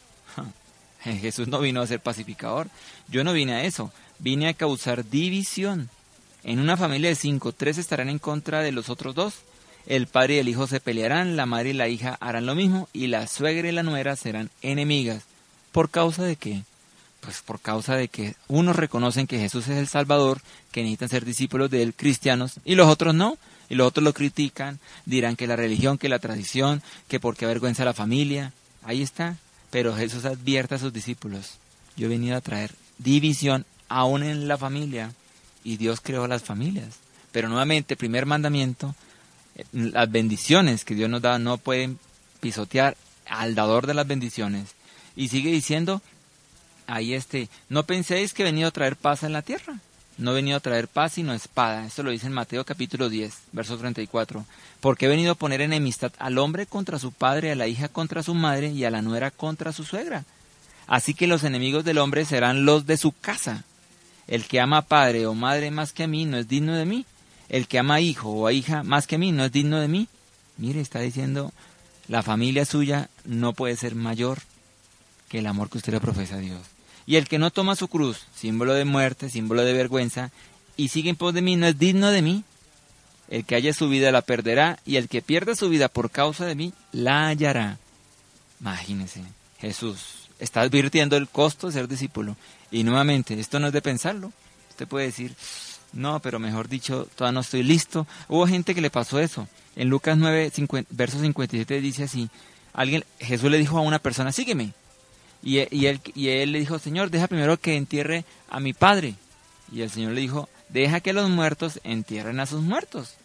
Jesús no vino a ser pacificador. Yo no vine a eso. Vine a causar división. En una familia de 5, 3 estarán en contra de los otros 2. El padre y el hijo se pelearán, la madre y la hija harán lo mismo, y la suegra y la nuera serán enemigas. ¿Por causa de qué? Pues por causa de que unos reconocen que Jesús es el Salvador, que necesitan ser discípulos de él, cristianos, y los otros no. Y los otros lo critican, dirán que la religión, que la tradición, que porque avergüenza a la familia. Ahí está. Pero Jesús advierte a sus discípulos: yo he venido a traer división aún en la familia, y Dios creó las familias. Pero nuevamente, primer mandamiento, las bendiciones que Dios nos da no pueden pisotear al dador de las bendiciones. Y sigue diciendo, ahí no penséis que he venido a traer paz en la tierra. No he venido a traer paz sino espada. Esto lo dice en Mateo capítulo 10, verso 34. Porque he venido a poner enemistad al hombre contra su padre, a la hija contra su madre y a la nuera contra su suegra. Así que los enemigos del hombre serán los de su casa. El que ama a padre o madre más que a mí no es digno de mí. El que ama a hijo o a hija más que a mí no es digno de mí. Mire, está diciendo, la familia suya no puede ser mayor que el amor que usted le profesa a Dios. Y el que no toma su cruz, símbolo de muerte, símbolo de vergüenza, y sigue en pos de mí, no es digno de mí. El que haya su vida la perderá, y el que pierda su vida por causa de mí, la hallará. Imagínese, Jesús está advirtiendo el costo de ser discípulo. Y nuevamente, esto no es de pensarlo. Usted puede decir, no, pero mejor dicho, todavía no estoy listo. Hubo gente que le pasó eso. En Lucas 9, verso 57 dice así, Jesús le dijo a una persona, sígueme. Y él le dijo, Señor, deja primero que entierre a mi padre. Y el Señor le dijo, deja que los muertos entierren a sus muertos.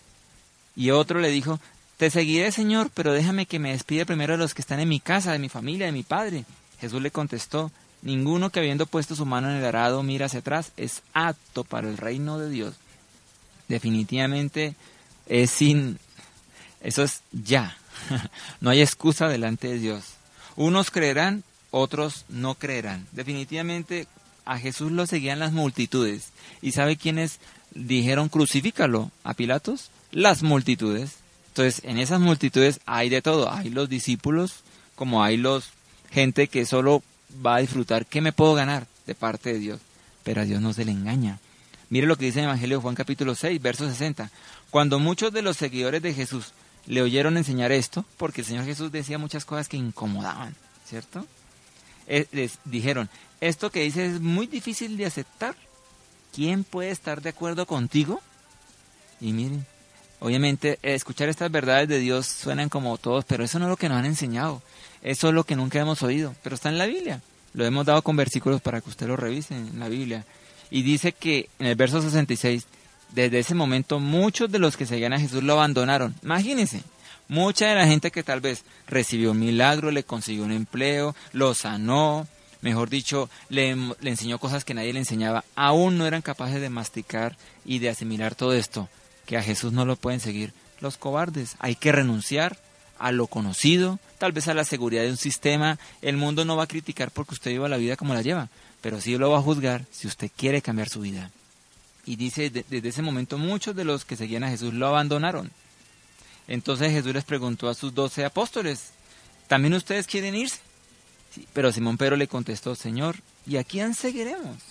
Y otro le dijo, te seguiré, Señor, pero déjame que me despide primero de los que están en mi casa, de mi familia, de mi padre. Jesús le contestó, ninguno que habiendo puesto su mano en el arado mira hacia atrás es apto para el reino de Dios. Definitivamente eso es ya. No hay excusa delante de Dios. Unos creerán, otros no creerán. Definitivamente a Jesús lo seguían las multitudes. ¿Y sabe quiénes dijeron crucifícalo a Pilatos? Las multitudes. Entonces, en esas multitudes hay de todo. Hay los discípulos, como hay gente que solo va a disfrutar. ¿Qué me puedo ganar de parte de Dios? Pero a Dios no se le engaña. Mire lo que dice en el Evangelio de Juan capítulo 6, verso 60. Cuando muchos de los seguidores de Jesús le oyeron enseñar esto, porque el Señor Jesús decía muchas cosas que incomodaban, ¿cierto? Les dijeron, esto que dices es muy difícil de aceptar. ¿Quién puede estar de acuerdo contigo? Y miren, obviamente escuchar estas verdades de Dios suenan como todos, pero eso no es lo que nos han enseñado. Eso es lo que nunca hemos oído, pero está en la Biblia. Lo hemos dado con versículos para que usted lo revise en la Biblia. Y dice que en el verso 66, desde ese momento muchos de los que seguían a Jesús lo abandonaron. Imagínense. Mucha de la gente que tal vez recibió un milagro, le consiguió un empleo, lo sanó, mejor dicho, le enseñó cosas que nadie le enseñaba, aún no eran capaces de masticar y de asimilar todo esto, que a Jesús no lo pueden seguir los cobardes. Hay que renunciar a lo conocido, tal vez a la seguridad de un sistema. El mundo no va a criticar porque usted viva la vida como la lleva, pero sí lo va a juzgar si usted quiere cambiar su vida. Y dice, desde ese momento muchos de los que seguían a Jesús lo abandonaron. Entonces Jesús les preguntó a sus 12 apóstoles, ¿también ustedes quieren irse? Sí, pero Simón Pedro le contestó, Señor, ¿y a quién seguiremos?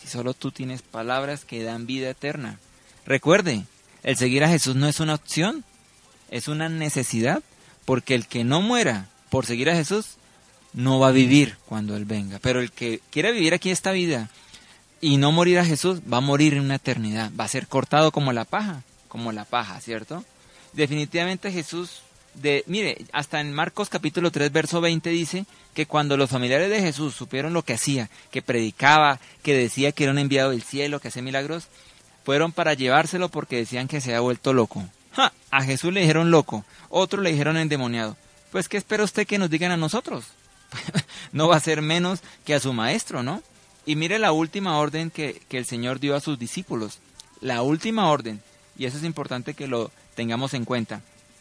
si solo tú tienes palabras que dan vida eterna? Recuerde, el seguir a Jesús no es una opción, es una necesidad, porque el que no muera por seguir a Jesús no va a vivir cuando Él venga. Pero el que quiere vivir aquí esta vida y no morir a Jesús, va a morir en una eternidad, va a ser cortado como la paja, ¿cierto? Definitivamente Jesús, mire, hasta en Marcos capítulo 3, verso 20 dice que cuando los familiares de Jesús supieron lo que hacía, que predicaba, que decía que era un enviado del cielo, que hacía milagros, fueron para llevárselo porque decían que se había vuelto loco. ¡Ja! A Jesús le dijeron loco, otros le dijeron endemoniado. Pues, ¿qué espera usted que nos digan a nosotros? No va a ser menos que a su maestro, ¿no? Y mire la última orden que el Señor dio a sus discípulos. La última orden. Y eso es importante que lo tengamos en cuenta.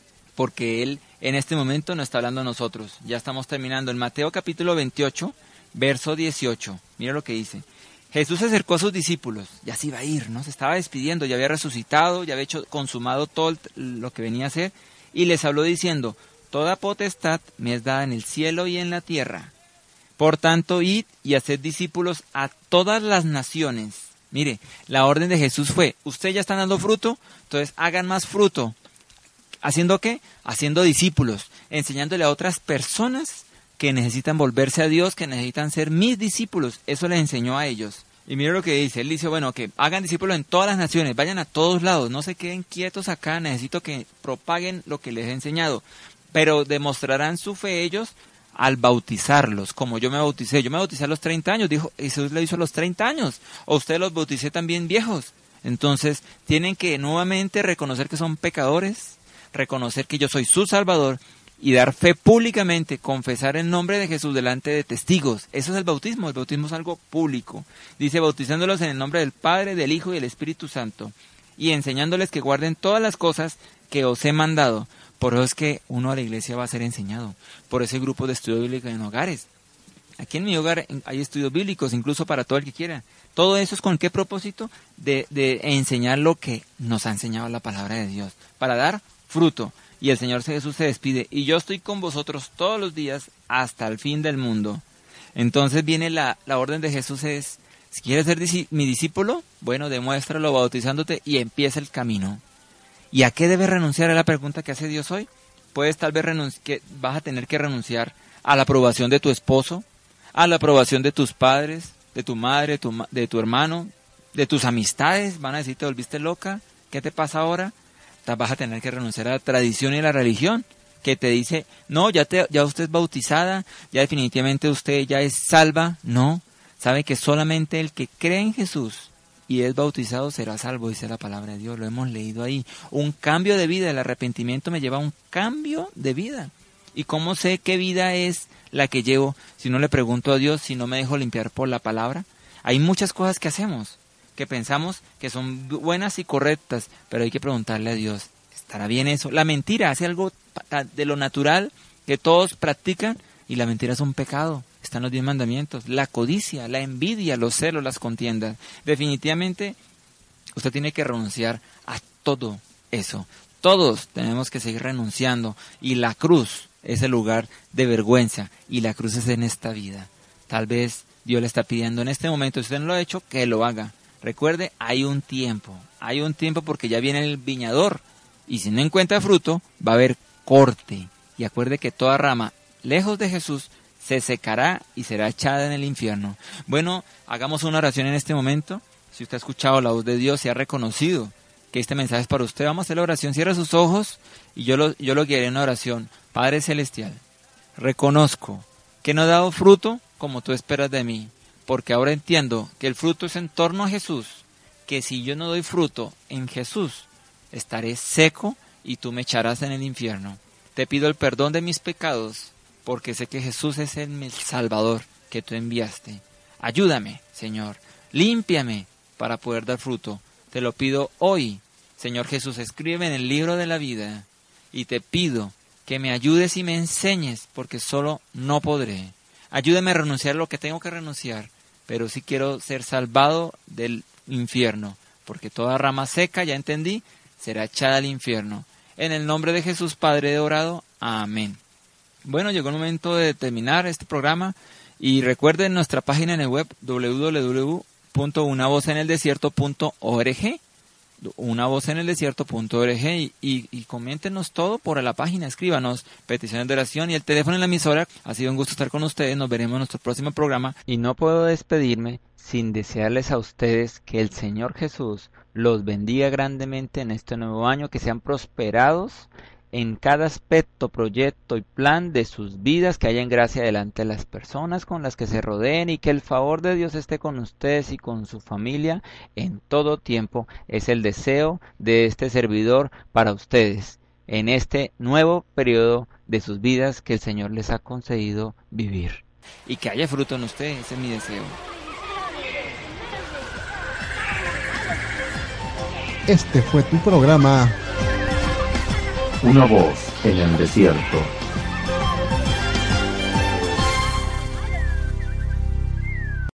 Porque Él en este momento no está hablando a nosotros. Ya estamos terminando. En Mateo capítulo 28, verso 18. Mira lo que dice. Jesús se acercó a sus discípulos. Ya se iba a ir, ¿no? Se estaba despidiendo. Ya había resucitado. Ya había consumado todo lo que venía a hacer. Y les habló diciendo: toda potestad me es dada en el cielo y en la tierra. Por tanto, id y haced discípulos a todas las naciones. Mire, la orden de Jesús fue: ustedes ya están dando fruto, entonces hagan más fruto. ¿Haciendo qué? Haciendo discípulos, enseñándole a otras personas que necesitan volverse a Dios, que necesitan ser mis discípulos. Eso les enseñó a ellos. Y mire lo que dice. Él dice, bueno, que hagan discípulos en todas las naciones, vayan a todos lados, no se queden quietos acá, necesito que propaguen lo que les he enseñado. Pero demostrarán su fe ellos al bautizarlos, como yo me bauticé. Yo me bauticé a los 30 años, dijo Jesús, le hizo a los 30 años. O ustedes los bauticé también viejos. Entonces, tienen que nuevamente reconocer que son pecadores, reconocer que yo soy su Salvador y dar fe públicamente, confesar el nombre de Jesús delante de testigos. Eso es el bautismo es algo público. Dice, bautizándolos en el nombre del Padre, del Hijo y del Espíritu Santo, y enseñándoles que guarden todas las cosas que os he mandado. Por eso es que uno a la iglesia va a ser enseñado, por ese grupo de estudio bíblico en hogares. Aquí en mi hogar hay estudios bíblicos, incluso para todo el que quiera. Todo eso es con qué propósito, de enseñar lo que nos ha enseñado la palabra de Dios, para dar fruto. Y el Señor Jesús se despide, y yo estoy con vosotros todos los días hasta el fin del mundo. Entonces viene la orden de Jesús es, si quieres ser mi discípulo, bueno, demuéstralo bautizándote y empieza el camino. ¿Y a qué debes renunciar? Es la pregunta que hace Dios hoy. Puedes tal vez que vas a tener que renunciar a la aprobación de tu esposo, a la aprobación de tus padres, de tu madre, de tu hermano, de tus amistades. Van a decir, ¿te volviste loca? ¿Qué te pasa ahora? Vas a tener que renunciar a la tradición y a la religión, que te dice, no, ya usted es bautizada, ya definitivamente usted ya es salva. No, sabe que solamente el que cree en Jesús y es bautizado será salvo, dice la palabra de Dios, lo hemos leído ahí. Un cambio de vida, el arrepentimiento me lleva a un cambio de vida. ¿Y cómo sé qué vida es la que llevo si no le pregunto a Dios, si no me dejo limpiar por la palabra? Hay muchas cosas que hacemos, que pensamos que son buenas y correctas, pero hay que preguntarle a Dios, ¿estará bien eso? La mentira hace algo de lo natural que todos practican, y la mentira es un pecado. Están los 10 mandamientos, la codicia, la envidia, los celos, las contiendas. Definitivamente usted tiene que renunciar a todo eso. Todos tenemos que seguir renunciando, y la cruz es el lugar de vergüenza, y la cruz es en esta vida. Tal vez Dios le está pidiendo en este momento, si usted no lo ha hecho, que lo haga. Recuerde, hay un tiempo porque ya viene el viñador, y si no encuentra fruto, va a haber corte. Y acuerde que toda rama lejos de Jesús se secará y será echada en el infierno. Bueno, hagamos una oración en este momento. Si usted ha escuchado la voz de Dios y ha reconocido que este mensaje es para usted, vamos a hacer la oración. Cierra sus ojos y yo lo guiaré en una oración. Padre Celestial, reconozco que no he dado fruto como tú esperas de mí, porque ahora entiendo que el fruto es en torno a Jesús, que si yo no doy fruto en Jesús, estaré seco y tú me echarás en el infierno. Te pido el perdón de mis pecados, porque sé que Jesús es el Salvador que tú enviaste. Ayúdame, Señor, límpiame para poder dar fruto. Te lo pido hoy, Señor Jesús, escríbeme en el libro de la vida, y te pido que me ayudes y me enseñes, porque solo no podré. Ayúdame a renunciar a lo que tengo que renunciar, pero sí quiero ser salvado del infierno, porque toda rama seca, ya entendí, será echada al infierno. En el nombre de Jesús, Padre, he orado. Amén. Bueno, llegó el momento de terminar este programa, y recuerden nuestra página en el web www.cadenamil.org, unavozeneldesierto.org, unavozeneldesierto.org, y coméntenos todo por la página, escríbanos peticiones de oración y el teléfono en la emisora. Ha sido un gusto estar con ustedes, nos veremos en nuestro próximo programa. Y no puedo despedirme sin desearles a ustedes que el Señor Jesús los bendiga grandemente en este nuevo año, que sean prosperados en cada aspecto, proyecto y plan de sus vidas, que hayan gracia delante de las personas con las que se rodeen, y que el favor de Dios esté con ustedes y con su familia en todo tiempo. Es el deseo de este servidor para ustedes en este nuevo periodo de sus vidas que el Señor les ha concedido vivir. Y que haya fruto en ustedes, ese es mi deseo. Este fue tu programa Una voz en el desierto.